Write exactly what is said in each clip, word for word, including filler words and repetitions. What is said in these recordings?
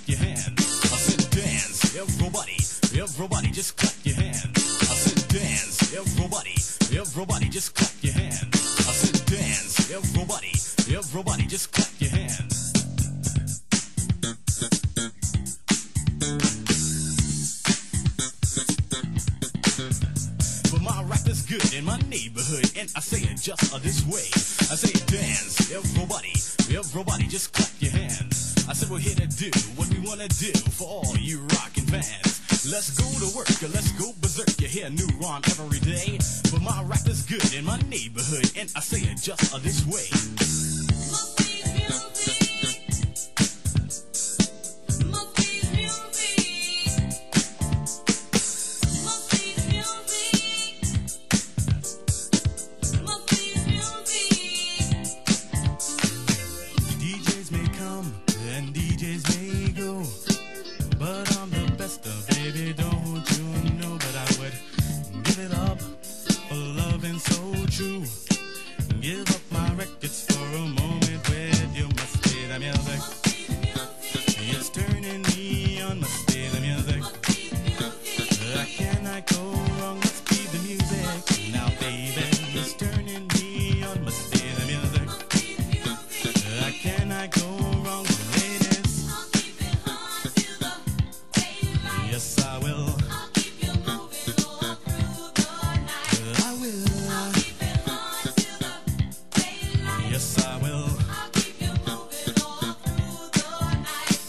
your hands. I said dance, everybody, everybody just clap your hands. I said dance, everybody, everybody just clap your hands. I said dance, everybody, everybody just clap your hands. But my rap is good in my neighborhood, and I say it just uh, this way. I say dance, everybody, everybody just clap your hands. I said we're here to do what we wanna do for all you rockin' fans. Let's go to work, or let's go berserk. You hear a new rhyme every day. But my rap is good in my neighborhood, and I say it just uh, this way. Give up my records for a moment with you must be the music. It's turning me on, must be the music. I cannot go wrong, must be the music. Now baby, it's turning me on, must be the music. I cannot go wrong, ladies. Yes, I will. Yes, I will. I'll keep you moving all through the night.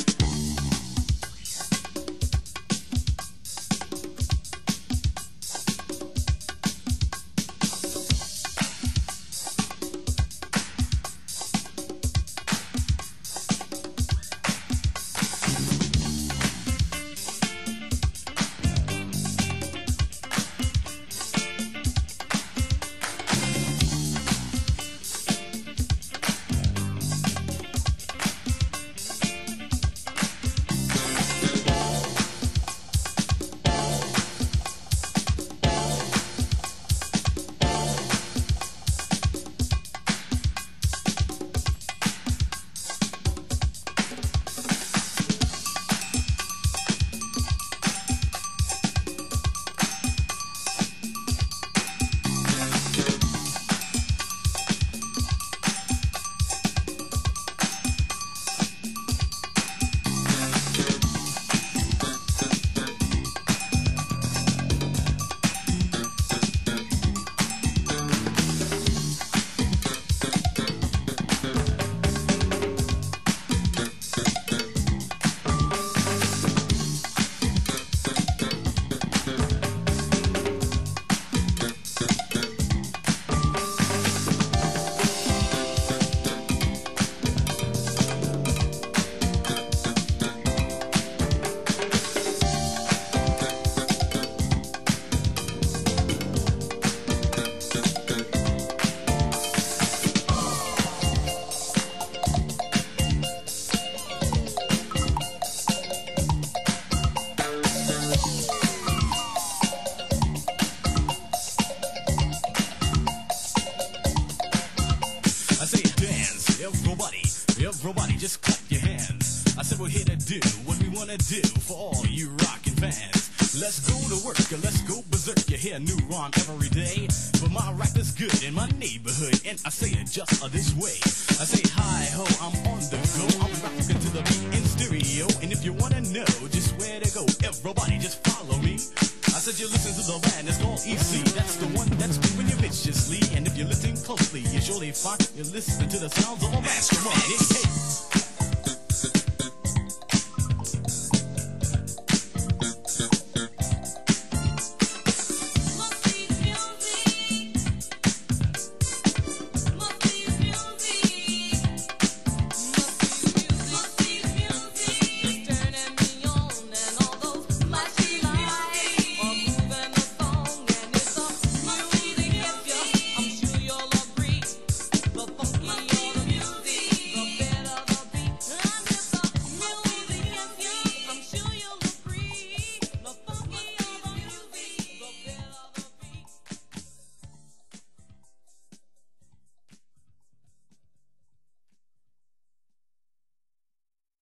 I say dance, everybody, everybody just clap your hands. I said we're here to do what we wanna do for all you rockin' fans. Let's go to work, or let's go berserk. You hear a new rhyme every day. But my rap is good in my neighborhood, and I say it just uh, this way. I say hi ho, I'm on the go. I'm rockin' to the beat in stereo, and if you wanna know just where to go, everybody just follow me. I said you listen to the band, it's called E C. That's the one that's moving you viciously. And if you listen closely, you surely find you're listening to the sounds of a mastermind. Hey, hey.